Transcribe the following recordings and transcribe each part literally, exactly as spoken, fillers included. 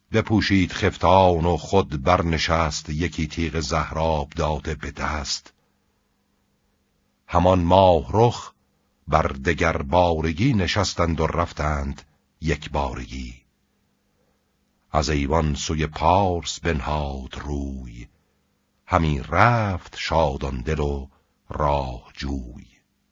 بپوشید خفتان و خود برنشست، یکی تیغ زهراب داده به دست. همان ماه رخ بر دگر بارگی نشستند و رفتند یک بارگی. از ایوان سوی پارس بنهاد روی، همی رفت شادان دل و راه جوی.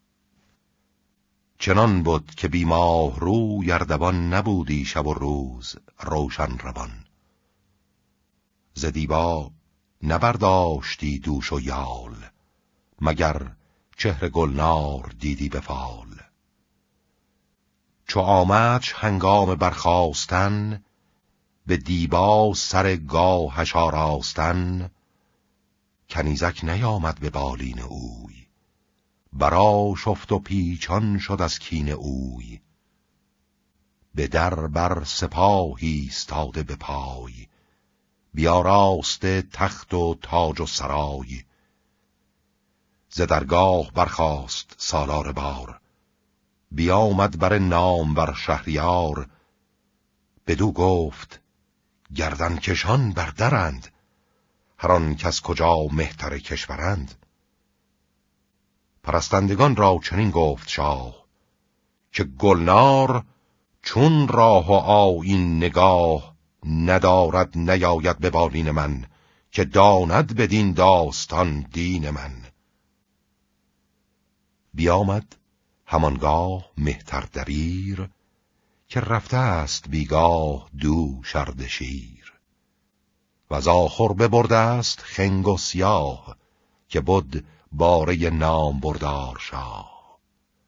چنان بود که بی ماه روی اردوان، نبودی شب و روز روشن روان. ز دیبا نبرداشتی دوش و یال، مگر چهر گلنار دیدی به فال. چو آمدش هنگام برخاستن، به دیبا سر گاهش آراستن. کنیزک نیامد به بالین اوی، برا شفت و پیچان شد از کین اوی. به در بر سپاهی استاده به پای، بیاراسته تخت و تاج و سرای. ز درگاه برخاست سالار بار، بیامد بر نام بر شهریار. بدو گفت گردن کشان بر درند، هر آن کس کجا مهتر کشورند. پرستندگان را چنین گفت شاه، که گلنار چون راه و آیین نگاه. ندارد نیاید به بالین من، که داند بدین داستان دین من. بیامد همانگاه مهتر دبیر، که رفته است بیگاه دو شردشیر. و از آخر ببرده است خنگ و سیاه، که بود باره نام بردار شاه.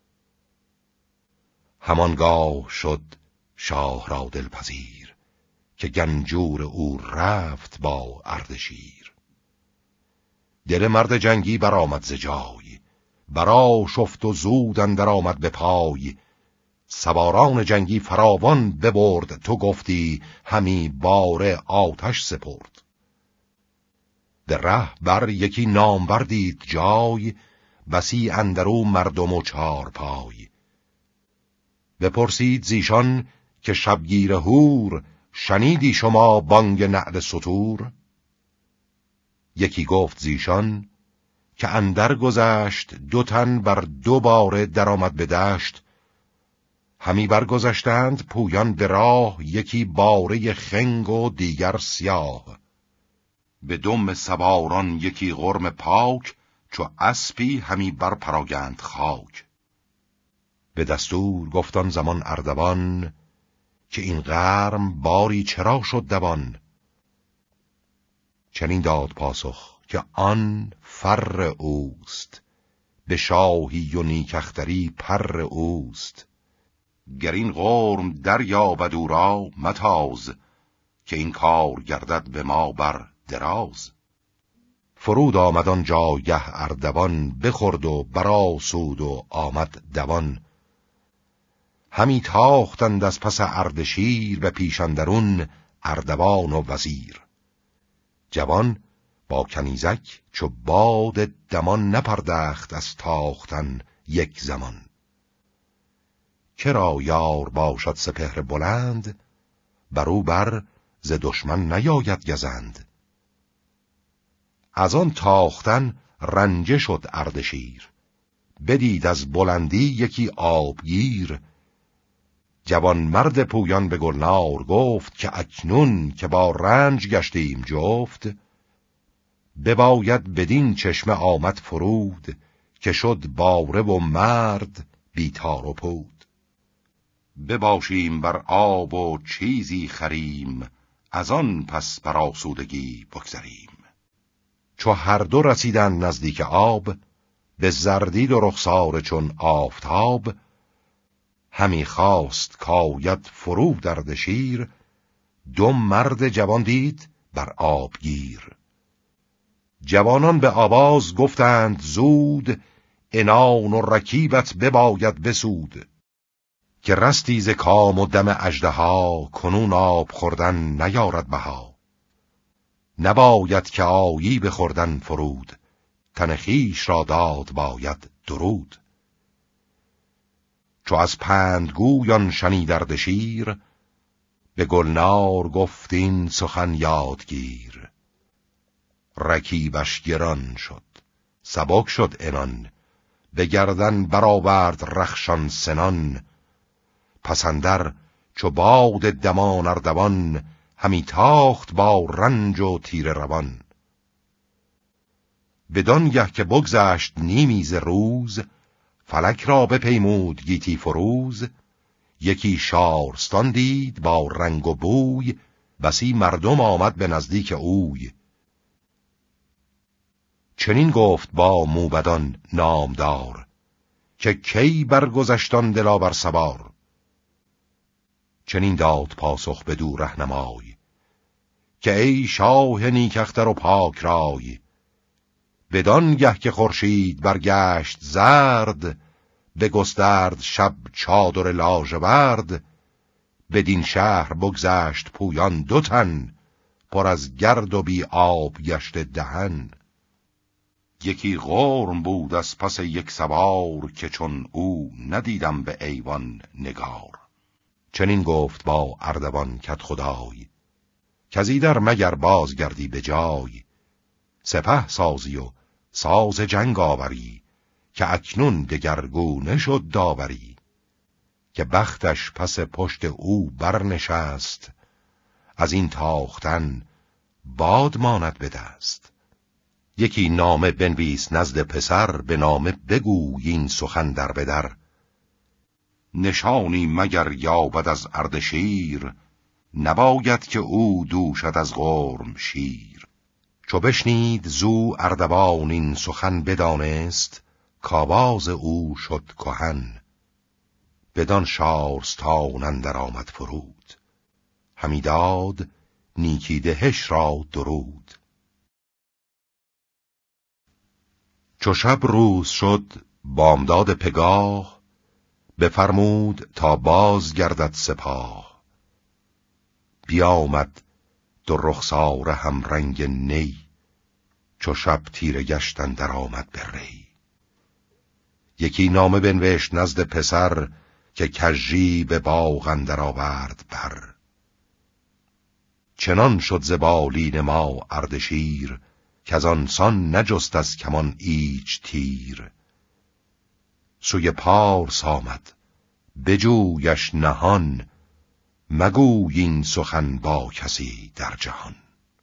همانگاه شد شاه را دلپذیر، که گنجور او رفت با اردشیر. دل مرد جنگی برآمد ز جای، برا شفت و زود اندر آمد به پای. سواران جنگی فراوان ببرد، تو گفتی همی باره آتش سپرد. در ره بر یکی نامور دید جای، بسی اندرو مردم و چار پای. بپرسید زیشان که شبگیر هور، شنیدی شما بانگ نعل ستور؟ یکی گفت زیشان که اندر گذشت دو تن بر دو باره در آمد به دشت. همی برگذشتند پویان به راه، یکی باره خنگ و دیگر سیاه. به دم سواران یکی غرم پاک، چو اسپی همی بر پراگند خاک. به دستور گفتان زمان اردوان، که این غرم باری چرا شد دوان. چنین داد پاسخ که آن فر اوست، به شاهی و نیکختری پر اوست. گر این غرم دریابد او را متاز، که این کار گردد به ما بر دراز. فرود آمد آن جایه اردوان، بخورد و برآسود و آمد دوان. همی تاختند از پس اردشیر، به پیش اندرون اردوان و وزیر. جوان با کنیزک چو باد دمان، نپردخت از تاختن یک زمان. کرا یار باشد سپهر بلند، برو بر ز دشمن نیاید گزند. از آن تاختن رنجه شد اردشیر، بدید از بلندی یکی آبگیر. جوان مرد پویان به گلنار گفت، که اکنون که با رنج گشتیم جفت. بباید بدین چشمه آمد فرود، که شد باره و مرد بیتار و پود. بباشیم بر آب و چیزی خریم، از آن پس بر آسودگی بگذریم. چو هر دو رسیدن نزدیک آب، به زردی و رخسار چون آفتاب. همی خواست کاید فرو اردشیر، دو مرد جوان دید بر آبگیر. جوانان به آواز گفتند زود، عنان و رکیبت بباید بسود. که رستی ز کام و دم اژدها، کنون آب خوردن نیارد بها. نباید که آیی به خوردن فرود، تن خویش را داد باید درود. چو از پندگویان شنید اردشیر، به گلنار گفتین سخن یادگیر. رکیبش گران شد سبک شد عنان، به گردن برآورد رخشان سنان. پسندر چو باد دمان اردوان، همی تاخت با رنج و تیر روان. بدانگه که بگذشت نیمی ز روز، فلک را بپیمود گیتی فروز. یکی شارستان دید با رنگ و بوی، بسی مردم آمد به نزدیک اوی. چنین گفت با موبدان نامدار، که کی برگذشتان دلاور سوار. چنین داد پاسخ بدو رهنمای، که ای شاه نیکختر و پاک رای. بدانگه که خورشید برگشت زرد، بگسترد شب چادر لاژورد. بدین شهر بگذشت پویان دو تن، پر از گرد و بی آب گشت دهن. یکی غرم بود از پس یک سوار، که چون او ندیدم به ایوان نگار. چنین گفت با اردوان کدخدای، کزیدر مگر باز گردی به جای. سپه سازی و ساز جنگ آوری، که اکنون دگرگونه شد داوری. که بختش پس پشت او برنشست، از این تاختن باد ماند به دست. یکی نامه بنویس نزد پسر، به نامه بگوی این سخن در به در. نشانی مگر یابد از اردشیر، نباید که او دوشد از غرم شیر. چو بشنید زو اردوان این سخن بدانست، کاواز او شد کهن. بدان شارستان اندر آمد فرود، همی داد نیکی دهش را درود. چو شب روز شد بامداد پگاه، بفرمود تا باز گردد سپاه. بیامد دو رخسار هم رنگ نی، چو شب تیره گشت اندر آمد به ری. یکی نامه بنوشت نزد پسر، که کژی به باغ اندر آورد بر. چنان شد ز بالین ما اردشیر، کزان سان نجست از کمان ایچ تیر. سوی پارس آمد بجویش نهان، مگوی این سخن با کسی در جهان.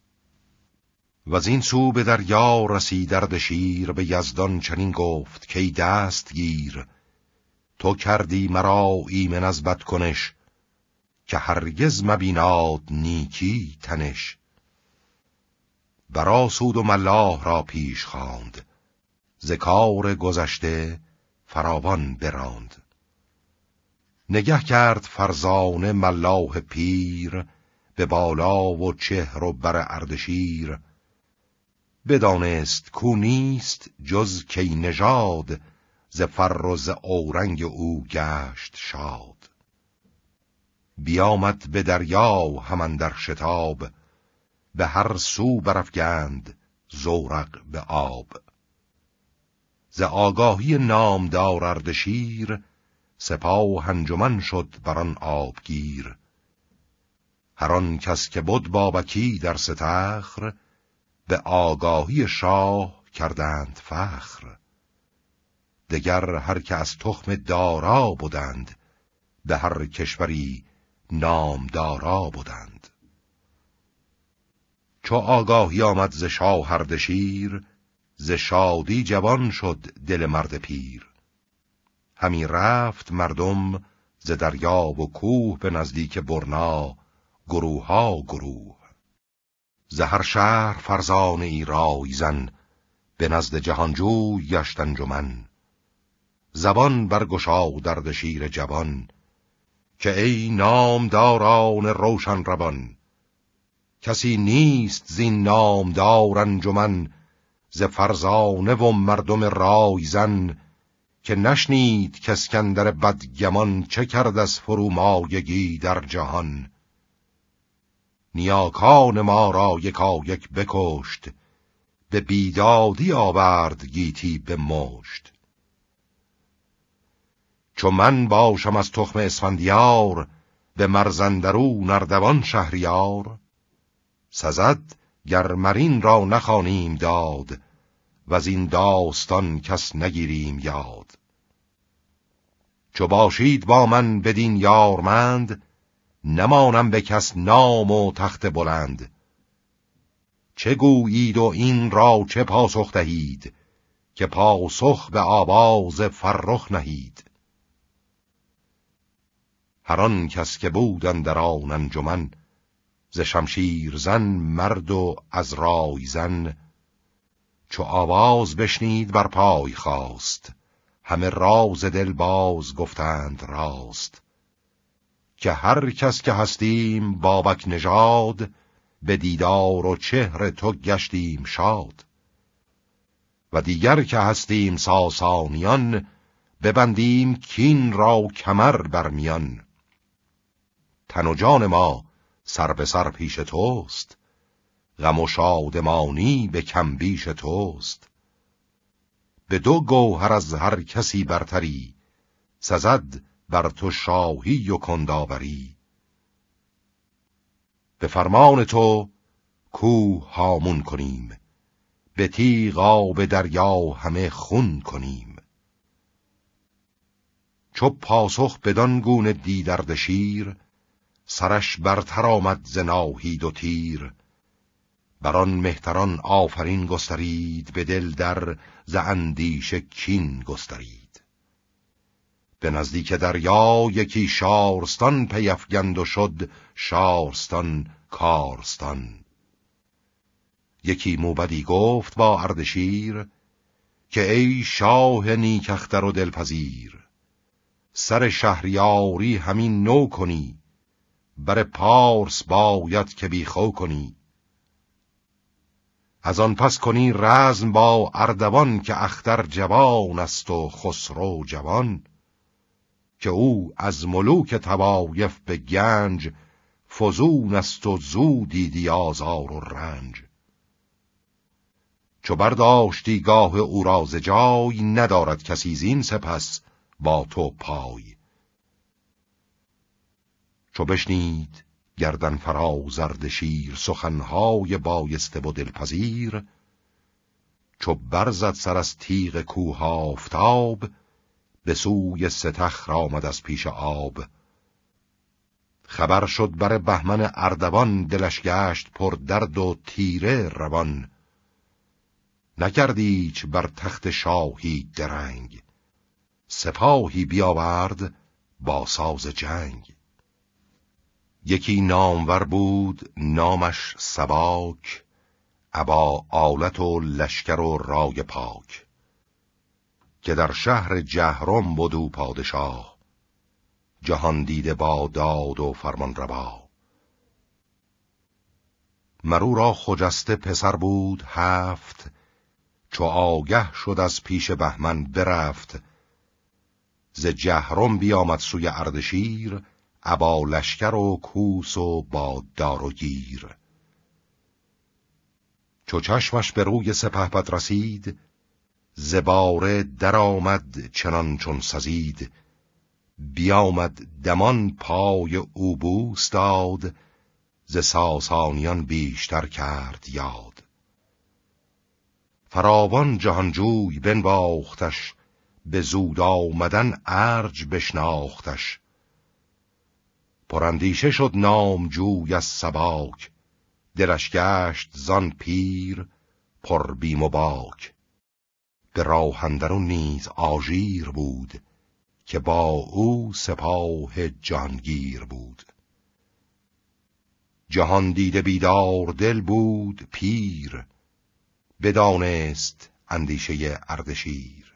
وزین سو به دریا رسید اردشیر، به یزدان چنین گفت که ای دستگیر. تو کردی مرا ایمن از بدکنش، که هرگز مبیناد نیکی تنش. برآسود و ملاح را پیش خواند، ز کار گذشته فراوان براند. نگه کرد فرزانه ملاح پیر، به بالا و چهر و بر اردشیر. بدانست کو نیست جز کی نژاد، ز فر و ز اورنگ او گشت شاد. بیامد به دریا هم اندر شتاب، به هر سو برافگند زورق به آب. ز آگاهی نامدار اردشیر، سپاه انجمن شد بران آبگیر. هر آن کس که بود بابکی در ستخر، به آگاهی شاه کردند فخر. دگر هر که از تخم دارا بودند، به هر کشوری نامدارا بودند. چو آگاهی آمد ز شاه اردشیر، ز شادی جوان شد دل مرد پیر. همی رفت مردم ز دریا و کوه، به نزدیک برنا گروه ها گروه. ز هر شهر فرزانه ای رایزن، به نزد جهانجوی گشت انجمن. زبان برگشاد اردشیر جوان، که ای نامداران روشن روان. کسی نیست زین نامدار انجمن، ز فرزانه و مردم رایزن. که نشنید کاسکندر بدگمان، چه کرد از فرومایگی در جهان. نیاکان ما را یکایک بکشت، به بیدادی آورد گیتی به مشت. چو من باشم از تخم اسفندیار، به مرزندرو نردوان شهریار، سزد گر مرین را نخوانیم داد، و از این داستان کس نگیریم یاد. چو باشید با من بدین یارمند، نمانم به کس نام و تخت بلند. چه گویید و این را چه پاسخ دهید، که پاسخ به آواز فرخ نهید. هر آن کس که بود اندر آن انجمن، ز شمشیر زن مرد و از رای زن، چو آواز بشنید بر پای خاست، همه راز دل باز گفتند راست. که هر کس که هستیم بابک نژاد، به دیدار و چهر تو گشتیم شاد. و دیگر که هستیم ساسانیان، ببندیم کین را کمر بر میان. تن و جان ما سر به سر پیش توست، غم و شادمانی به کم بیش توست. به دو گوهر از هر کسی برتری، سزد بر تو شاهی و کندآوری. به فرمان تو کوه هامون کنیم، به تیغ آب دریا همه خون کنیم. چو پاسخ بدان گونه دید اردشیر، سرش برتر آمد ز ناهید و تیر. بران مهتران آفرین گسترید، به دل در ز اندیشه کین گسترید. به نزدیک دریا یکی شارستان پیفگند و شد شارستان کارستان. یکی موبدی گفت با اردشیر، که ای شاه نیکختر و دلپذیر، سر شهریاری همین نو کنی، بر پارس باید که بیخو کنی. از آن پس کنی رزم با اردوان، که اختر جوان است و خسرو جوان. که او از ملوک طوایف به گنج، فزون است و زود دیدی آزار و رنج. چو برداشتی گاه او را ز جای، ندارد کسی زین سپس با تو پای. چو بشنید گردن فراز اردشیر، سخنهای بایسته و دلپذیر. چو برزد سر از تیغ کوه آفتاب، به سوی ستخر آمد از پیش آب. خبر شد بر بهمن اردوان، دلش گشت پر درد و تیره روان. نکردیچ بر تخت شاهی درنگ، سپاهی بیاورد با ساز جنگ. یکی نامور بود نامش سباک، ابا آلت و لشکر و رای پاک. که در شهر جهرم بود او پادشاه، جهان دیده با داد و فرمان روا. مرو را خجسته پسر بود هفت، چو آگه شد از پیش بهمن برفت. ز جهرم بیامد سوی اردشیر، ابا لشکر و کوس و با دار و گیر. چو چشمش به روی سپهبد رسید، ز باره در آمد چنان چون سزید. بیامد دمان پای او بوس داد، ز ساسانیان بیشتر کرد یاد. فراوان جهانجوی بنواختش، به زود آمدن ارج بشناختش. پراندیشه شد نامجوی از سباک، دلش گشت زان پیر پر بیم و باک. به راه اندرون نیز آژیر بود، که با او سپاه جهانگیر بود. جهان دیده بیدار دل بود پیر، بدانست اندیشه اردشیر.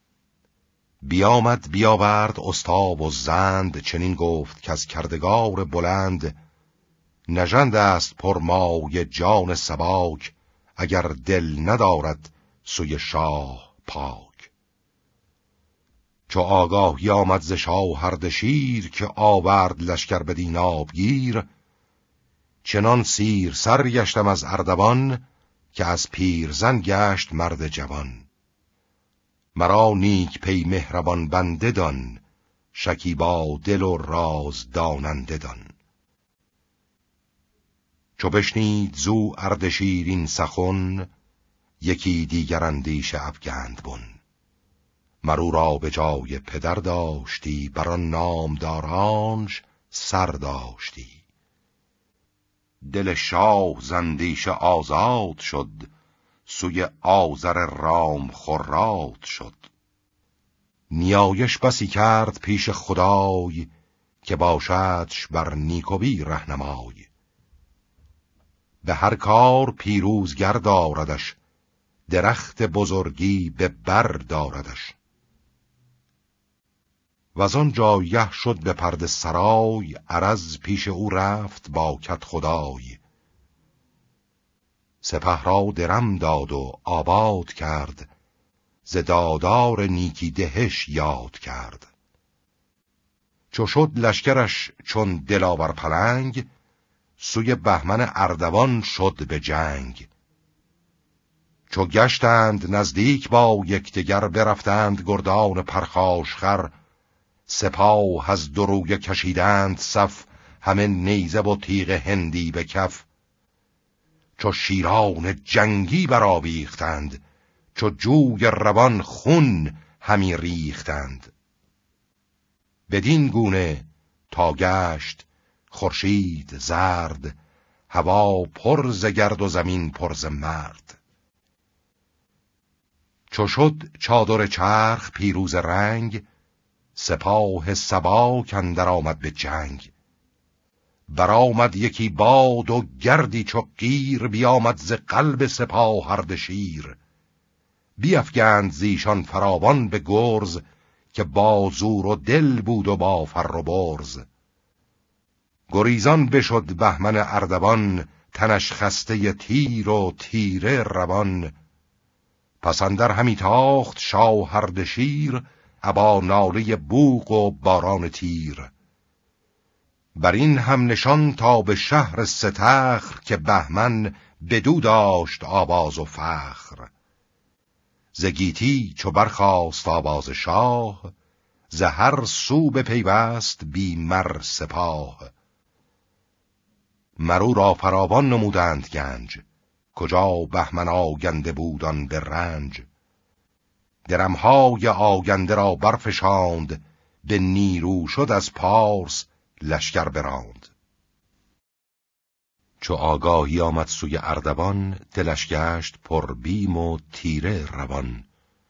بیامد بیاورد استا و زند، چنین گفت که از کردگار بلند. نژند است پرمایه جان سباک، اگر دل ندارد سوی شاه پاک. چو آگاهی آمد ز شاه اردشیر، که آورد لشکر بدین آبگیر. چنان سیر سر گشتم از اردوان، که از پیرزن گشت مرد جوان. مرا نیک پی مهربان بنده دان، شکیبا دل و راز داننده دان. چو بشنید زو اردشیر این سخن، یکی دیگر اندیشه افگند بن. مرو را به جای پدر داشتی، بران نامدارانش سر داشتی. دل شاه زندیشه آزاد شد، سوی آذر رام خراد شد. نیایش بسی کرد پیش خدای، که باشدش بر نیکویی رهنمای. به هر کار پیروزگر داردش، درخت بزرگی به بر داردش. وزان جایه شد به پرده سرای، عرض پیش او رفت با کد خدای. سپه را درم داد و آباد کرد، ز دادار نیکی دهش یاد کرد. چو شد لشکرش چون دلاور پلنگ، سوی بهمن اردوان شد به جنگ. چو گشتند نزدیک با یکدیگر، برفتند گردان پرخاشخر. سپاه از دو رویه کشیدند صف، همه نیزه و تیغ هندی به کف. چو شیران جنگی برآویختند، چو جوی روان خون همی ریختند. بدین گونه تا گشت خورشید زرد، هوا پر ز گرد و زمین پر ز مرد. چو شد چادر چرخ پیروز رنگ، سپاه سباک اندر آمد به جنگ. برآمد یکی باد و گردی چو قیر، بیامد ز قلب سپاه اردشیر. بیفگند زیشان فراوان به گرز، که با زور و دل بود و با فر و برز. گریزان بشد بهمن اردوان، تنش خسته تیر و تیره روان. پس اندر همی تاخت شاه اردشیر، ابا ناله بوق و باران تیر. بر این هم نشان تا به شهر ستخر، که بهمن بدو داشت آواز و فخر. ز گیتی چو برخاست آواز شاه، ز هر سو بپیوست بی مر سپاه. مرو را فراوان نمودند گنج، کجا بهمن آگنده بودان به رنج. درمهای آگنده را برفشاند، به نیرو شد از پارس لشکر براند. چو آگاهی آمد سوی اردوان، دلش گشت پر بیم و تیره روان.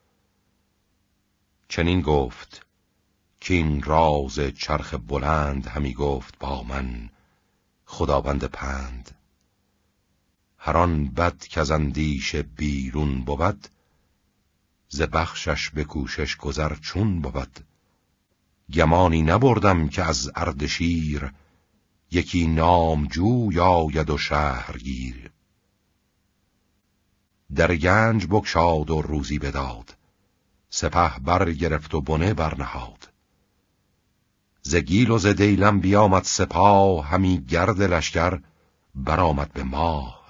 چنین گفت کین راز چرخ بلند، همی گفت با من خداوند پند. هران بد کز اندیشه بیرون بود، ز بخشش به کوشش گذر چون بود. گمانی نبردم که از اردشیر، یکی نامجوی آید و شهرگیر. در گنج بگشاد و روزی بداد، سپه بر گرفت و بنه برنهاد. ز گیل و ز دیلم بیامد سپاه، همی گرد لشکر برآمد به ماه.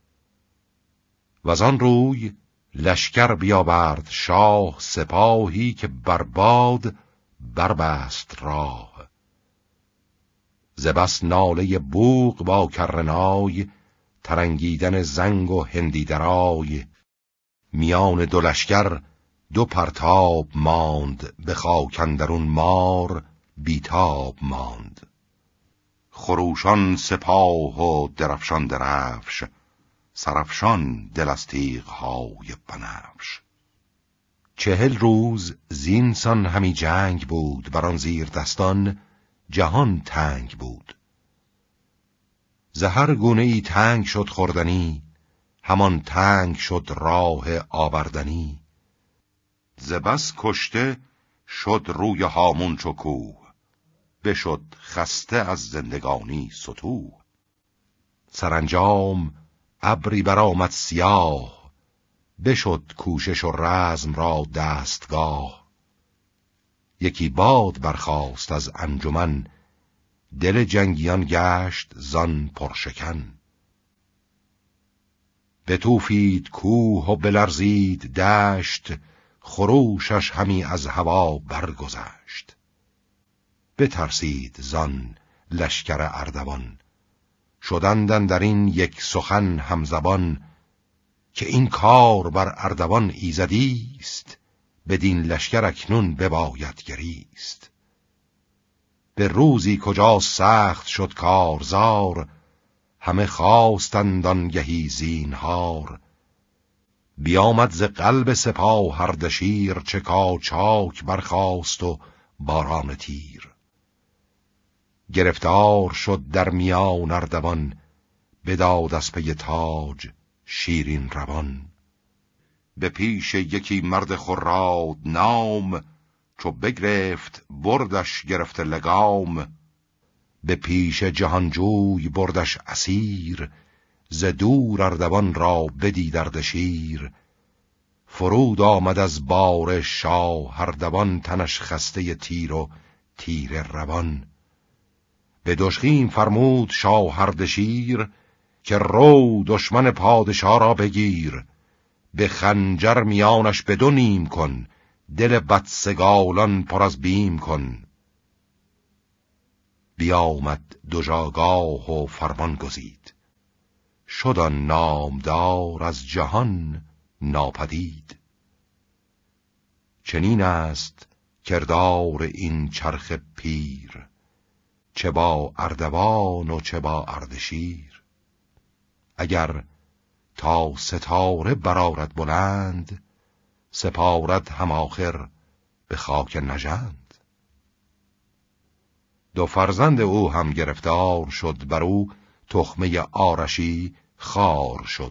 وزان روی لشکر بیاورد شاه، سپاهی که بر باد بربست راه. ز بس ناله بوق با کرنای، ترنگیدن زنگ و هندی درای. میان دو لشکر دو پرتاب ماند، به خاک اندرون مار بیتاب ماند. خروشان سپاه و درفشان درفش، سرفشان دل از تیغ‌های بنفش. چهل روز زینسان همی جنگ بود، بران زیر دستان جهان تنگ بود. ز هر گونه ای تنگ شد خوردنی، همان تنگ شد راه آوردنی. ز بس کشته شد روی هامون چو کوه، بشد خسته از زندگانی ستوه. سرانجام ابری برآمد سیاه، بشد کوشش و رزم را دستگاه. یکی باد برخاست از انجمن، دل جنگیان گشت زان پرشکن. بتوفید کوه و بلرزید دشت، خروشش همی از هوا برگذشت. بترسید زان لشکر اردوان. شدندن در این یک سخن همزبان، که این کار بر اردوان ایزدیست، بدین لشکر اکنون بباید گریست. به روزی کجا سخت شد کارزار، همه خواستند آنگهی زینهار. بیامد ز قلب سپاه اردشیر، چکا چاک برخاست و باران تیر. گرفتار شد در میان اردوان، بداد از پی تاج شیرین روان. به پیش یکی مرد خراد نام، چو بگرفت بردش گرفته لگام. به پیش جهانجوی بردش اسیر، ز دور اردوان را بدید اردشیر. فرود آمد از بار شاه اردوان، تنش خسته تیر و تیر روان. به دژخیم فرمود شاه اردشیر، که رو دشمن پادشاه را بگیر. به خنجر میانش به دو نیم کن، دل بدسگالان پر از بیم کن. بیامد دژآگاه و فرمان گزید، شد آن نامدار از جهان ناپدید. چنین است کردار این چرخ پیر، چه با اردوان و چه با اردشیر. اگر تا ستاره برآرد بلند، سپارد هم آخر به خاک نژند. دو فرزند او هم گرفتار شد، بر او تخمه آرشی خار شد.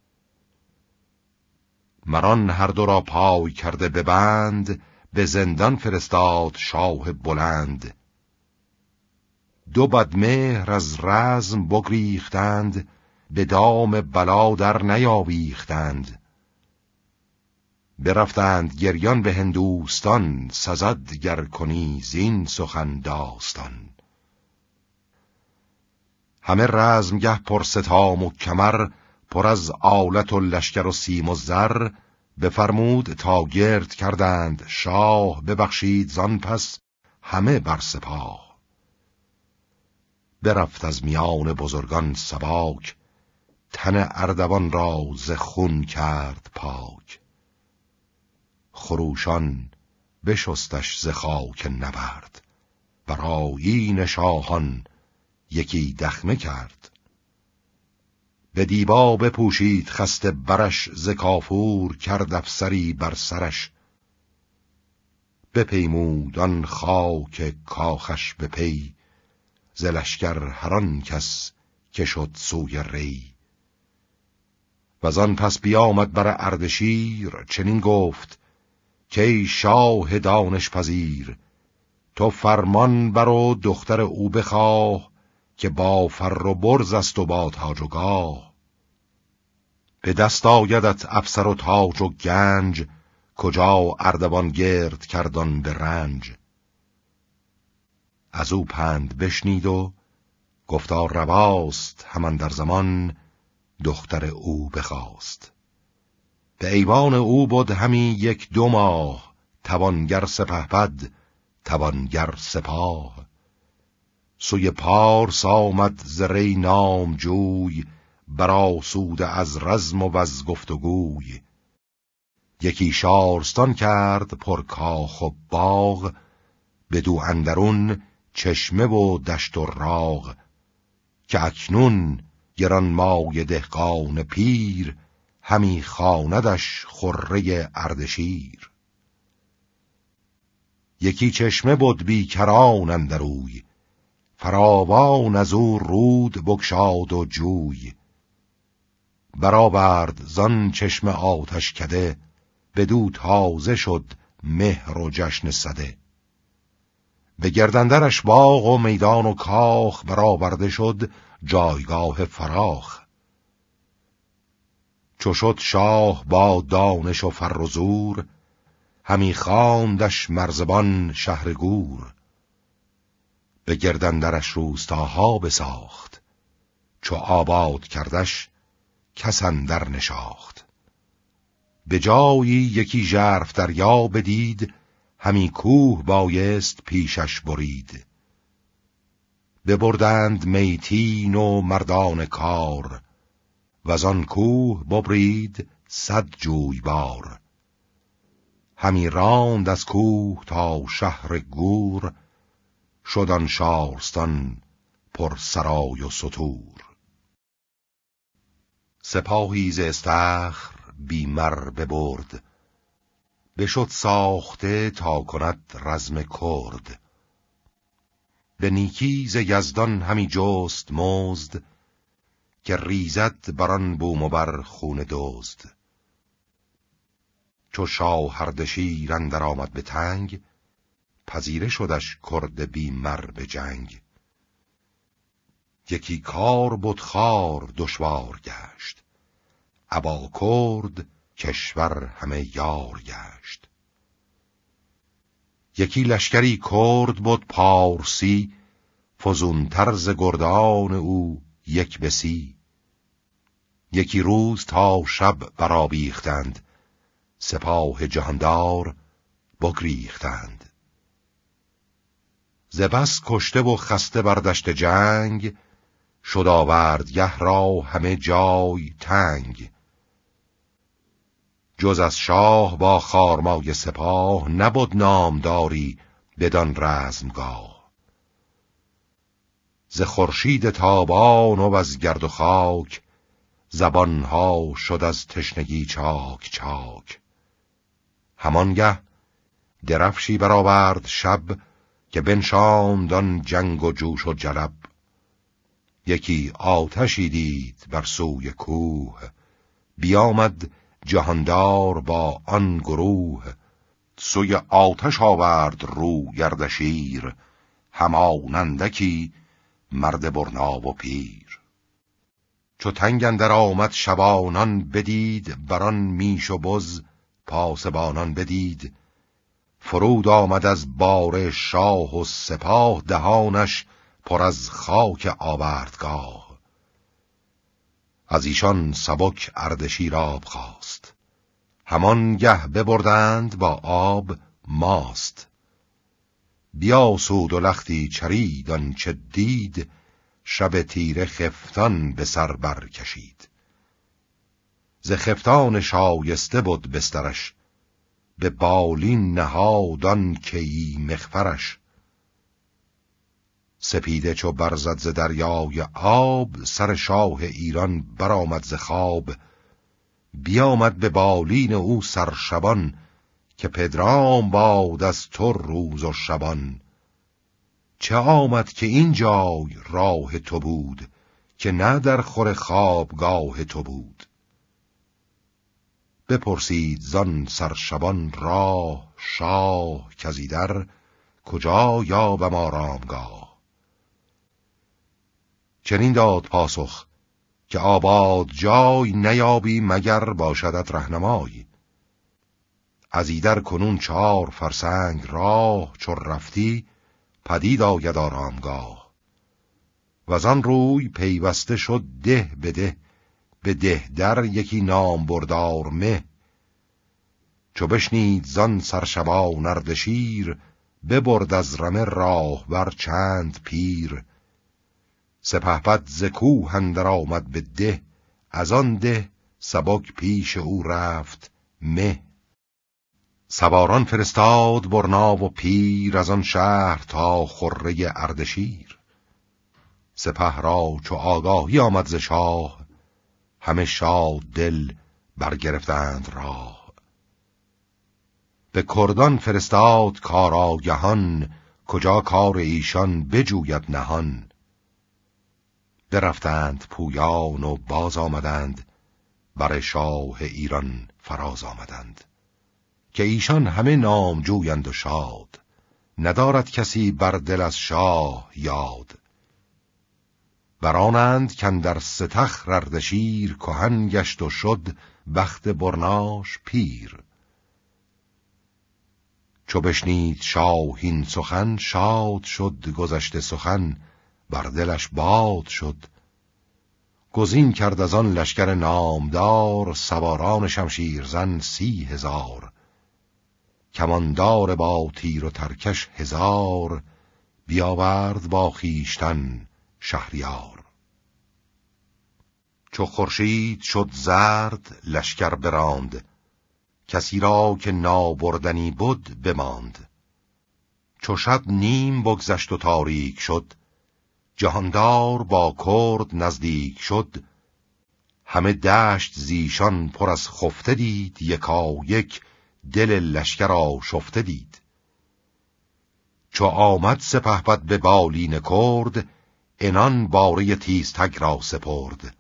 مران هر دو را پای کرده به بند، به زندان فرستاد شاه بلند. دو بدمهر از رزم بگریختند، به دام بلا در نیاویختند. برفتند گریان به هندوستان، سزد گر کنی زین سخن داستان. همه رزمگه پر ستام و کمر، پر از آلت و لشکر و سیم و زر. بفرمود تا گرد کردند شاه، ببخشید زان پس همه بر سپاه. برفت از میان بزرگان سباک، تن اردوان را ز خون کرد پاک. خروشان بشستش ز خاک نبرد، بر آیین شاهان یکی دخمه کرد. به دیبا بپوشید خسته برش، ز کافور کرد افسری بر سرش. بپیمود آن خاک کاخش به پی، ز لشکر هر آن کس که شد سوی ری. وزان پس بیامد بر اردشیر، چنین گفت که ای شاه دانش پذیر. تو فرمان بر و دختر او بخواه، که با فر و برز است و با تاج و گاه. به دست آیدت افسر و تاج و گنج، کجا اردوان گرد کردان به رنج. از او پند بشنید و گفتا رواست، همان در زمان دختر او بخواست. به ایوان او بود همی یک دو ماه، توانگر سپهبد توانگر سپاه. سوی پارس آمد ز ری نامجوی، برآسوده از رزم و از گفت و گوی. یکی شارستان کرد پر کاخ و باغ، بدو اندرون چشمه و دشت و راغ. که اکنون گرانمایه دهقان پیر، همی خواندش خره اردشیر. یکی چشمه بود بی کران اندروی، فراوان از او رود بگشاد و جوی. برآورد زان چشمه آتش کده، بدو تازه شد مهر و جشن سده. به گردندرش باغ و میدان و کاخ، برآورده شد جایگاه فراخ. چو شد شاه با دانش و فر و زور، همی خواندش مرزبان شهر گور. به گردندرش روستاها بساخت، چو آباد کردش کس اندر نشاخت. به جایی یکی ژرف دریا بدید، همی کوه بایست پیشش برید. ببردند میتین و مردان کار، وزان کوه ببرید صد جویبار. همی راند از کوه تا شهر گور، شد آن شارستان پر سرای و ستور. سپاهی ز استخر بیمر ببرد، بشد ساخته تا کند رزم کرد. به نیکی ز یزدان همی جست مزد، که ریزد بران بوم و بر خون دزد. چو شاه اردشیر اندر آمد به تنگ، پذیره شدش کرد بیمر به جنگ. یکی کار بد خوار دشوار گشت، ابا کرد کشور همه یار گشت. یکی لشکری کرد بد پارسی، فزون تر ز گردان او یک بسی. یکی روز تا شب برآویختند، سپاه جهاندار بگریختند. ز بس کشته و خسته بر دشت جنگ، شد آوردگه را همه جای تنگ. جز از شاه با خارمای سپاه، نبد نامداری بدان رزمگاه. ز خورشید تابان و از گرد و خاک، زبانها شد از تشنگی چاک چاک. همانگه درفشی برآورد شب، که بنشاند آن جنگ و جوش و جلب. یکی آتشی دید بر سوی کوه، بیامد جهاندار با آن گروه. سوی آتش آورد رو گردشیر، همانندکی مرد برنا و پیر. چو تنگ اندر آمد شبانان بدید، بران میش و بز پاسبانان بدید. فرود آمد از باره شاه و سپاه، دهانش پر از خاک آوردگاه. از ایشان سبک اردشیر آب خواست، همان گه ببردند با آب ماست. بیاسود و لختی چرید آنچه دید، شب تیره خفتان به سر بر کشید. ز خفتان شایسته بود بسترش، به بالین نهاد آن کیی مغفرش. سپیده چو برزد ز دریای آب، سر شاه ایران برآمد ز خواب. بیامد به بالین او سرشبان، که پدرام باد از تو روز و شبان. چه آمد که این جای راه تو بود، که نه در خور خوابگاه تو بود. بپرسید زان سرشبان راه شاه، کزیدر کجا یابم آرامگاه. چنین داد پاسخ که آباد جای، نیابی مگر باشدت رهنمای. از ایدر کنون چهار فرسنگ راه، چو رفتی پدید آید آرامگاه. وزان روی پیوسته شد ده به ده، به ده در یکی نام بردار مه. چو بشنید زان سرشبان اردشیر، ببرد از رمه راه بر چند پیر. سپهبد ز کوه اندر آمد به ده، از آن ده سبک پیش او رفت مه. سواران فرستاد برنا و پیر، از آن شهر تا خره اردشیر. سپه را چو آگاهی آمد ز شاه، همه شاد دل برگرفتند راه. به کردان فرستاد کارآگهان، کجا کار ایشان بجوید نهان. درفتند پویان و باز آمدند، بر شاه ایران فراز آمدند. که ایشان همه نام جویند و شاد، ندارد کسی بر دل از شاه یاد. برانند کاندر ستخر اردشیر، کهن گشت و شد بخت برناش پیر. چو بشنید شاه این سخن، شاد شد گذشته سخن بر دلش باد شد. گزین کرد از آن لشکر نامدار، سواران شمشیرزن سی هزار. کماندار با تیر و ترکش هزار، بیاورد با خویشتن شهریار. چو خورشید شد زرد لشکر براند، کسی را که نابردنی بود بماند. چو شب نیم بگذشت و تاریک شد، جهاندار با کرد نزدیک شد. همه دشت زیشان پر از خفته دید، یکا یک دل لشکر آشفته دید. چو آمد سپهبد به بالین کرد، عنان باره تیزتگ را سپرد.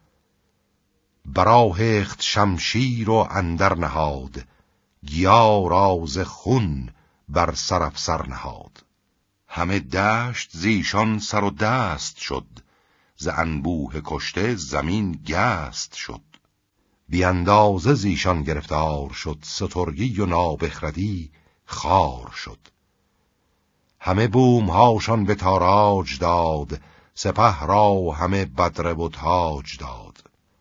براهخت شمشیر و اندر نهاد، گیا راز خون بر سر افسر نهاد. همه دشت زیشان سر و دست شد، ز انبوه کشته زمین گست شد. بی اندازه زیشان گرفتار شد، سترگی و نابخردی خار شد. همه بوم هاشان به تاراج داد، سپه را همه بدره و تاج داد.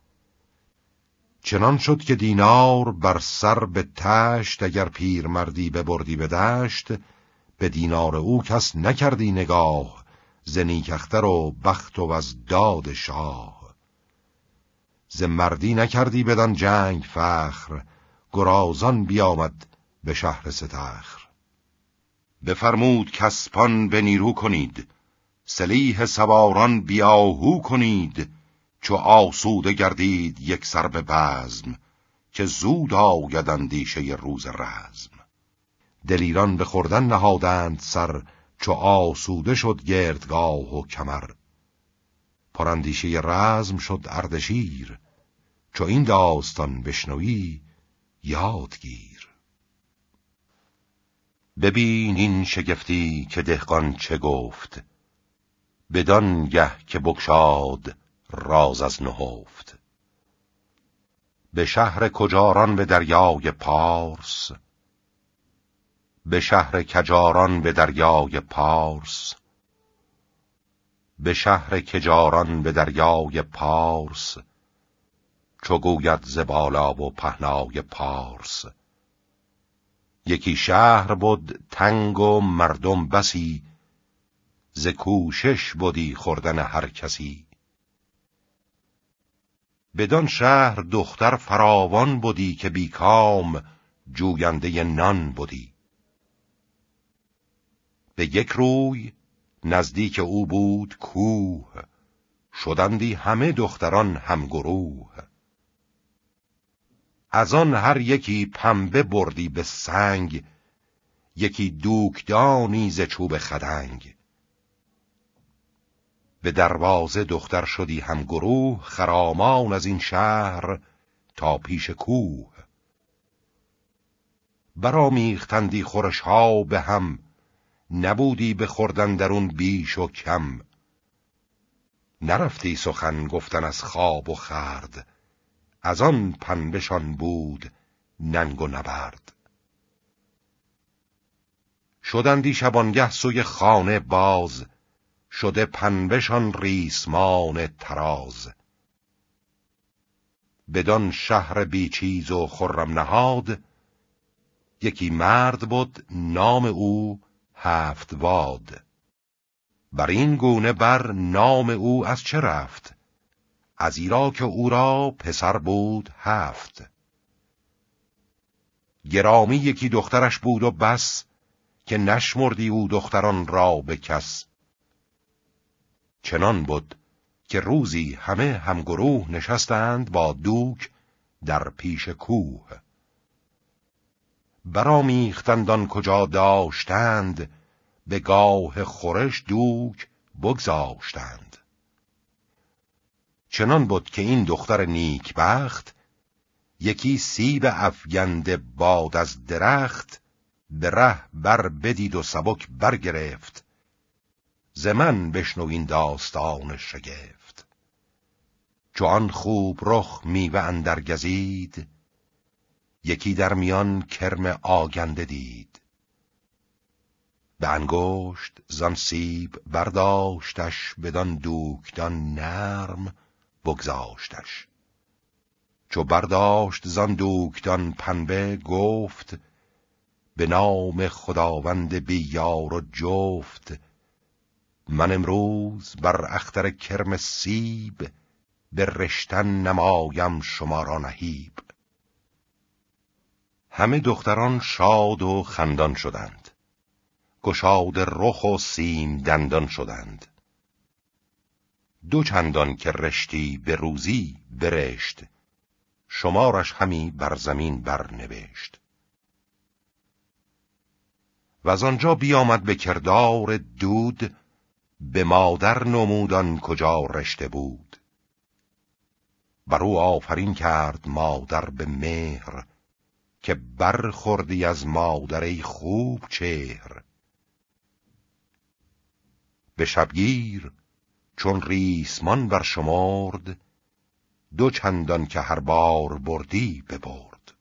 چنان شد که دینار بر سر به تشت، اگر پیر مردی ببردی به دشت. به دینار او کس نکردی نگاه، ز نیکختر و بخت و از داد شاه. ز مردی نکردی بدان جنگ فخر، گرازان بیامد به شهر ستخر. بفرمود کاسپان به نیرو کنید، سلیح سواران بیاهو کنید. چو آسوده گردید یک سر به بزم، که زود آید اندیشه روز رزم. دلیران به خوردن نهادند سر، چو آسوده شد گردگاه و کمر. پراندیشه رزم شد اردشیر، چو این داستان بشنوی یاد گیر. ببین این شگفتی که دهقان چه گفت، بدان گه که بگشاد راز از نهفت. به شهر کجاران به دریای پارس، به شهر کجاران به دریای پارس. به شهر کجاران به دریای پارس، چو گوید ز بالا و پهنای پارس. یکی شهر بود تنگ و مردم بسی، ز کوشش بودی خوردن هر کسی. بدان شهر دختر فراوان بودی، که بیکام جوینده نان بودی. به یک روی نزدیک او بود کوه، شدندی همه دختران همگروه. از آن هر یکی پنبه بردی به سنگ، یکی دوکدانی ز چوب خدنگ. به دروازه دختر شدی همگروه، خرامان از این شهر تا پیش کوه. برامیختندی خورش ها به هم، نبودی به خوردن درون بیش و کم. نرفتی سخن گفتن از خواب و خورد، از آن پنبه‌شان بود ننگ و نبرد. شدندی شبانگه سوی خانه باز، شده پنبه‌شان ریسمان تراز. بدان شهر بی چیز و خرم نهاد، یکی مرد بود نام او هفت واد. بر این گونه بر نام او از چه رفت، از ایرا که او را پسر بود هفت. گرامی یکی دخترش بود و بس، که نشمردی او دختران را به کس. چنان بود که روزی همه همگروه نشستند با دوک در پیش کوه. برامیختند آن کجا داشتند، به گاه خورش دوک بگذاشتند. چنان بود که این دختر نیکبخت، یکی سیب افگنده باد از درخت. به ره بر بدید و سبک برگرفت، ز من بشنو این داستان شگفت. چو آن خوب رخ میوه اندر گزید، یکی در میان کرم آگنده دید. به انگشت زان سیب برداشتش، بدان دوکدان نرم بگذاشتش. چو برداشت زان دوکدان پنبه، گفت به نام خداوند بی یار و جفت. من امروز بر اختر کرم سیب، به رشتن نمایم شما را نهیب. همه دختران شاد و خندان شدند، گشاد رخ و سیم دندان شدند. دو چندان که رشتی به روزی برشت، شمارش همی بر زمین برنوشت. و از آنجا بیامد به کردار دود، به مادر نمودان کجا رشته بود. بر او آفرین کرد مادر به مهر، که برخوردی از مادر خوب چهر. به شبگیر چون ریسمان برشمرد، دو چندان که هر بار بردی ببرد.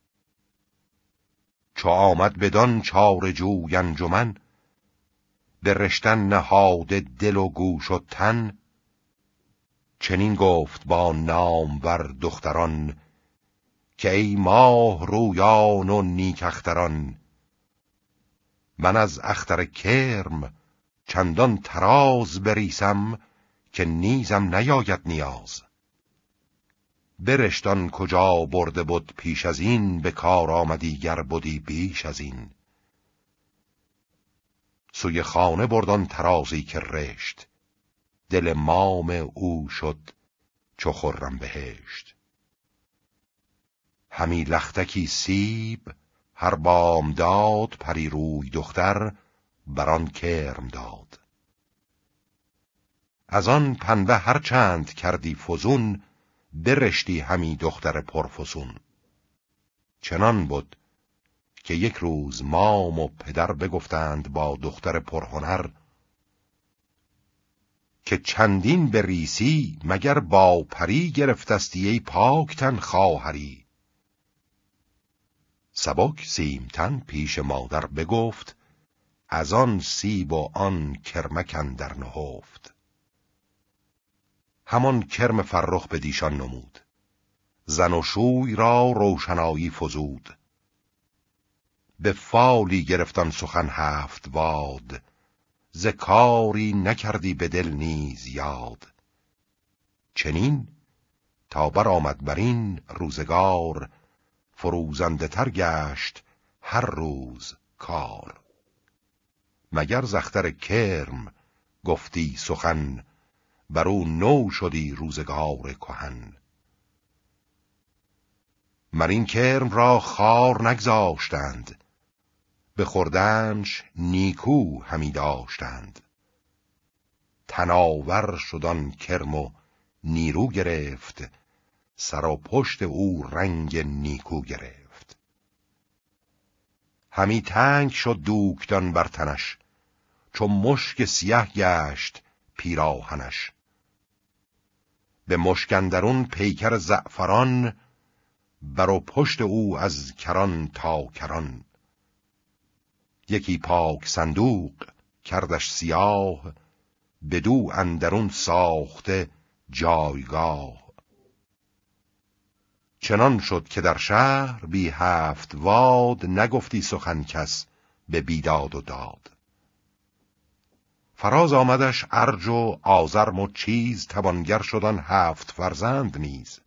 چو آمد بدان چاره جوی انجمن، به رشتن نهاده دل و گوش و تن. چنین گفت با نامور دختران، که ای ماه رویان و نیک اختران. من از اختر کرم چندان تراز بریسم، که نیزم نیاید نیاز. برشتان کجا برده بود پیش از این، به کار آمدی گر بودی بیش از این. سوی خانه بردان ترازی که رشت، دل مام او شد چو خرم بهشت. همی لختکی سیب هر بامداد، پری روی دختر بران کرم داد. از آن پنبه هر چند کردی فزون، برشتی همی دختر پرفسون. چنان بود که یک روز مام و پدر بگفتند با دختر پرهنر، که چندین بریسی مگر با پری گرفتستی ای پاکتن خواهری. سبک سیمتن پیش مادر بگفت، از آن سیب و آن کرمک اندر نهفت. همان کرم فرخ به دیشان نمود، زن و شوی را روشنایی فزود. به فالی گرفتان سخن هفت واد، ز کاری نکردی به دل نیز یاد. چنین تا بر آمد بر این روزگار، فروزنده تر گشت هر روز کار. مگر ز اختر کرم گفتی سخن، بر او نو شدی روزگار کهن. مر این کرم را خار نگذاشتند، به خوردنش نیکو همی داشتند. تناور شدان کرم و نیرو گرفت، سر و پشت او رنگ نیکو گرفت. همی تنگ شد دوکدان بر تنش، چون مشک سیه گشت پیراهنش. به مشک اندرون پیکر زعفران، بر و پشت او از کران تا کران. یکی پاک صندوق کردش سیاه، بدو اندرون ساخته جایگاه. چنان شد که در شهر بی هفت واد، نگفتی سخن کس به بیداد و داد. فراز آمدش ارج و آزرم و چیز، توانگر شدن هفت فرزند نیز.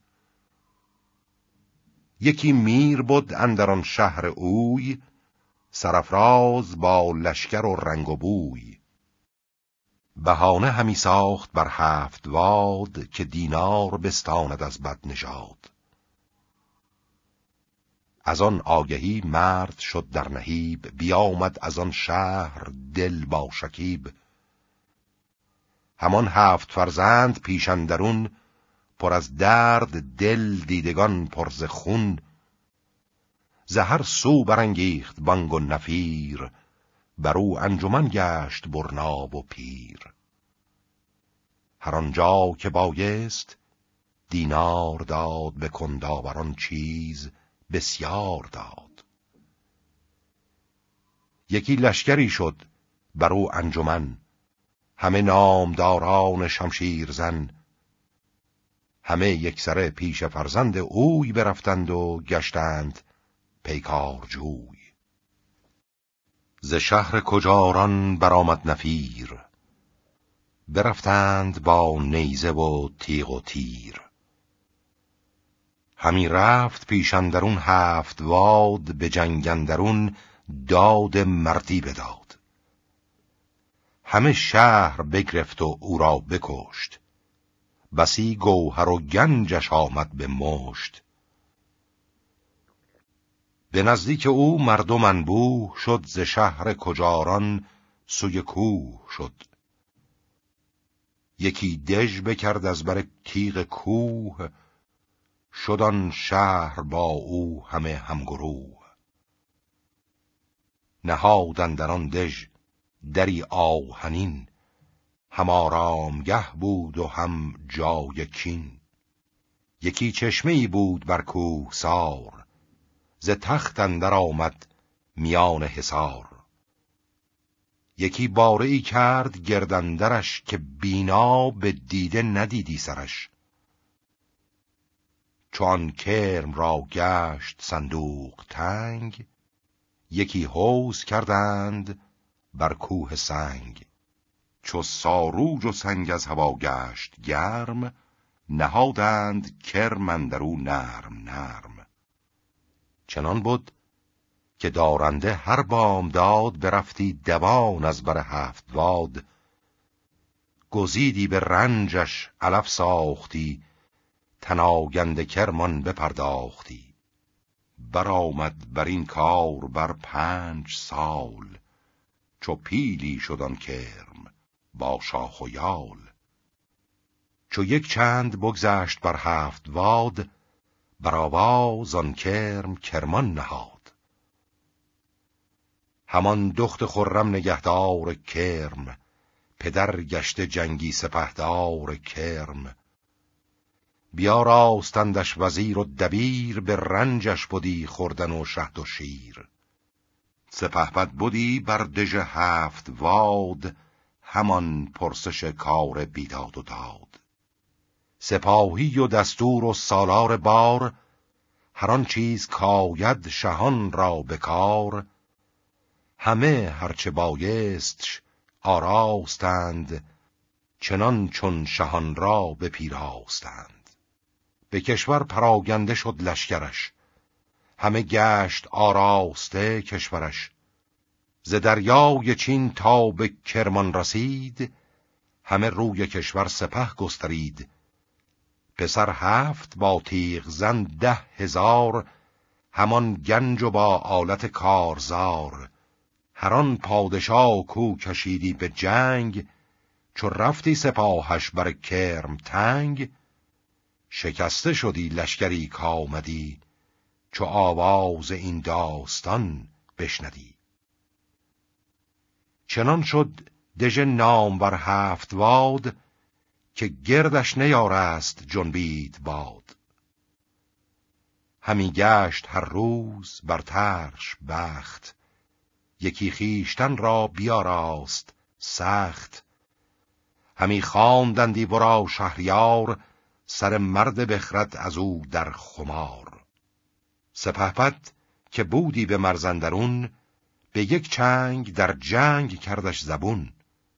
یکی میر بود اندران شهر اوی، سرافراز با لشکر و رنگ و بوی. بهانه همی ساخت بر هفت واد، که دینار بستاند از بد نژاد. از آن آگهی مرد شد در نهیب، بیامد از آن شهر دل با شکیب. همان هفت فرزند پیش اندرون، پر از درد دل دیدگان پر ز خون. ز هر سو برانگیخت بانگ و نفیر، بر او انجمن گشت برنا و پیر. هر آنجا که بایست دینار داد، به کنداوران چیز بسیار داد. یکی لشکری شد بر او انجمن، همه نامداران شمشیر زن. همه یکسره پیش فرزند اوی برفتند و گشتند پیکار جوی. ز شهر کجاران برآمد نفیر، برفتند با نیزه و تیغ و تیر. همی رفت پیش اندرون هفت واد، به جنگ اندرون داد مردی بداد. همه شهر بگرفت و او را بکشت، بسی گوهر و گنجش آمد به مشت. به نزدیک او مردم انبوه شد، ز شهر کجاران سوی کوه شد. یکی دژ بکرد از بر تیغ کوه، شد آن شهر با او همه همگروه. نهاد اندر آن دژ دری آهنین، هم آرامگه بود و هم جای کین. یکی چشمه‌ای بود بر کوهسار، ز تخت اندر آمد میان حصار. یکی باره‌ای کرد گرد اندرش، که بینا به دیده ندیدی سرش. چون کرم را گشت صندوق تنگ، یکی حوض کردند بر کوه سنگ. چو ساروج و سنگ از هوا گشت گرم، نهادند کرم اندرو نرم نرم. چنان بود که دارنده هر بامداد، برفتی دوان از بر هفت واد. گزیدی به رنجش علف ساختی، تناگنده کرمان بپرداختی. برآمد بر این کار بر پنج سال، چو پیلی شد آن کرم با شاخ و یال. چو یک چند بگذشت بر هفت واد، بر آواز آن کرم کرمان نهاد. همان دخت خرم نگهدار کرم، پدر گشته جنگی سپهدار کرم. بیاراستندش وزیر و دبیر، به رنجش بودی خوردن و شهد و شیر. سپهبد بودی بر دژ هفت واد، همان پرسش کار بیداد و داد. سپاهی و دستور و سالار بار، هر آن چیز کاید شهان را به کار. همه هرچه بایستش آراستند، چنان چون شهان را بپیراستند. به کشور پراگنده شد لشکرش، همه گشت آراسته کشورش. ز دریای چین تا به کرمان رسید، همه روی کشور سپه گسترید. پسر هفت با تیغ زن ده هزار، همان گنج و با آلت کارزار. هر آن پادشاه کو کشیدی به جنگ، چو رفتی سپاهش بر کرم تنگ. شکسته شدی لشکری کامدی، چو آواز این داستان بشنودی. چنان شد دژ نامور هفت واد، که گردش نیارست جنبید باد. همی گشت هر روز بر ترش بخت، یکی خیشتن را بیاراست سخت. همی خواندندی ورا شهریار، سر مرد بخرد از او در خمار. سپهبد که بودی به مرزندرون، به یک چنگ در جنگ کردش زبون.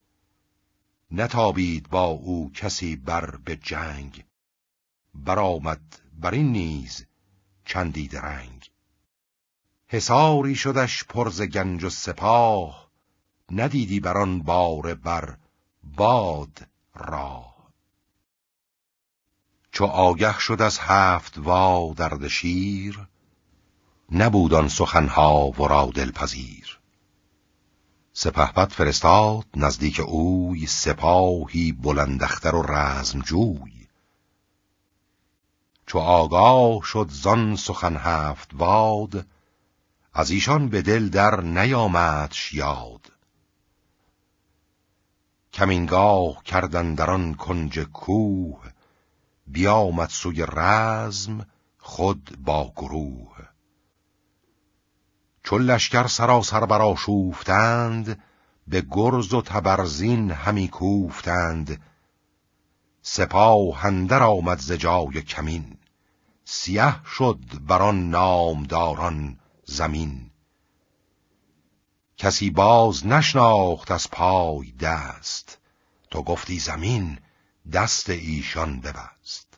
نتابید با او کسی بر به جنگ، برآمد بر این نیز چندی درنگ. حصاری شدش پر ز گنج و سپاه، ندیدی بر آن باره بر باد راه. چو آگه شد از هفت واد اردشیر، نبود آن سخنها ورا دلپذیر. سپهبد فرستاد نزدیک اوی، سپاهی بلندختر و رزمجوی. چو آگاه شد زان سخن هفت واد، از ایشان به دل در نیامدش یاد. کمینگاه کردن در آن کنج کوه، بیامد سوی رزم خود با گروه. چو لشکر سراسر برآشوفتند، به گرز و تبرزین همی کوفتند. سپاه اندر آمد ز جای کمین، سیه شد بر آن نامداران زمین. کسی باز نشناخت از پای دست، تو گفتی زمین دست ایشان ببست.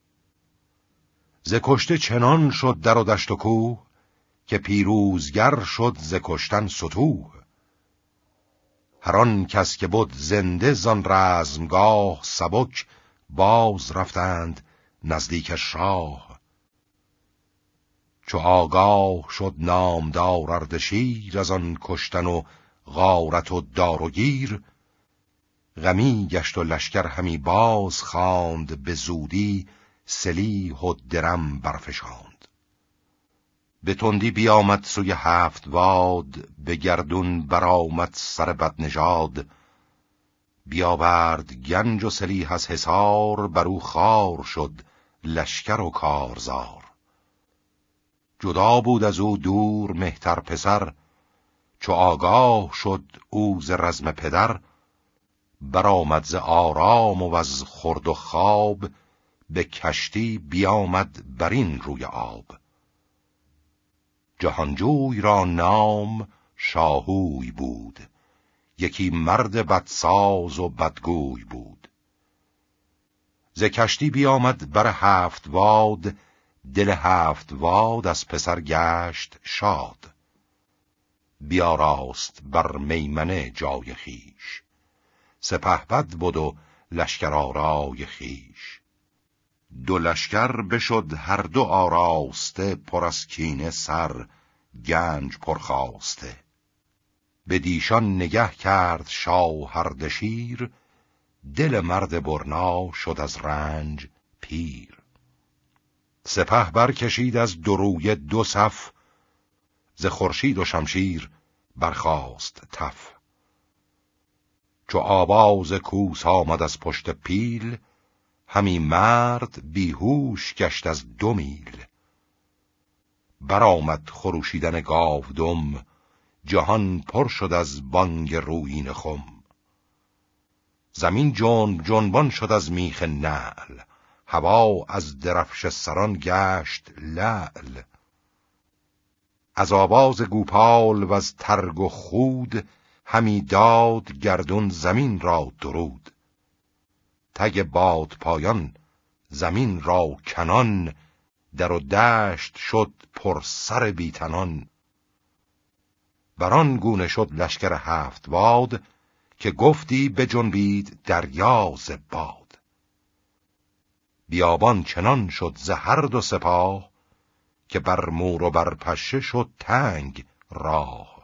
ز کشته چنان شد در و دشت و کوه، که پیروزگر شد ز کشتن ستوه. هر آن کس که بود زنده زان رزمگاه، سبک باز رفتند نزدیک شاه. چو آگاه شد نامدار اردشیر، از آن کشتن و غارت و دار و گیر. غمی گشت و لشکر همی باز خواند، به زودی سلیح و درم برفشاند. به تندی بیامد سوی هفت واد، به گردون برآمد سر بدنژاد. بیاورد گنج و سلیح از حصار، برو خوار شد لشکر و کارزار. جدا بود از او دور مهتر پسر، چو آگاه شد او ز رزم پدر. برآمد ز آرام و از خورد و خواب، به کشتی بیامد برین روی آب. جهانجوی را نام شاهوی بود، یکی مرد بدساز و بدگوی بود. ز کشتی بیامد بر هفت واد، دل هفت واد از پسر گشت شاد. بیاراست بر میمنه جای خیش، سپهبد بود و لشکر آرای خیش. دو لشکر بشد هر دو آراسته، پر از کینه سر گنج پرخاسته. به دیشان نگه کرد شاه اردشیر، دل مرد برنا شد از رنج پیر. سپه برکشید از دو رویه دو صف، ز خورشید و شمشیر برخاست تف. چو آواز کوس آمد از پشت پیل، همی مرد بیهوش گشت از دو میل. برآمد خروشیدن گاودم، جهان پر شد از بانگ رویین خم. زمین جنب جنبان شد از میخ نعل، هوا از درفش سران گشت لعل. از آواز گوپال و از ترگ و خود، همی داد گردون زمین را درود. تگ باد پایان زمین را کنان، در و دشت شد پر سر بیتنان. بران گونه شد لشکر هفت واد، که گفتی بجنبید دریا ز باد. بیابان چنان شد ز هر دو سپاه، که بر مور و بر پشه شد تنگ راه.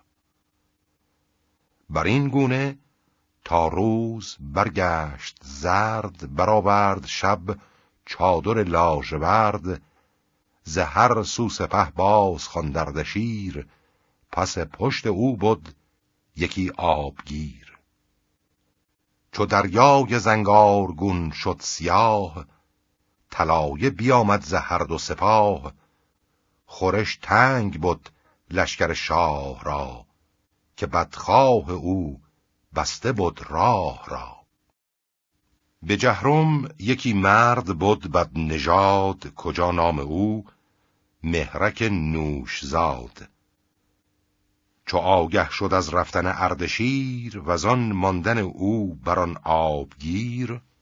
بر این گونه تا روز برگشت زرد، برآورد شب چادر لاژورد. ز هر سو سپه باز خواند اردشیر، پس پشت او بود یکی آبگیر. چو دریای زنگارگون شد سیاه، طلایه بیامد ز هر دو سپاه. خورش تنگ بود لشکر شاه را، که بدخواه او بسته بود راه را. به جهرم یکی مرد بود بدنژاد، کجا نام او مهرک نوشزاد. چو آگه شد از رفتن اردشیر، وزان ماندن او بران آبگیر.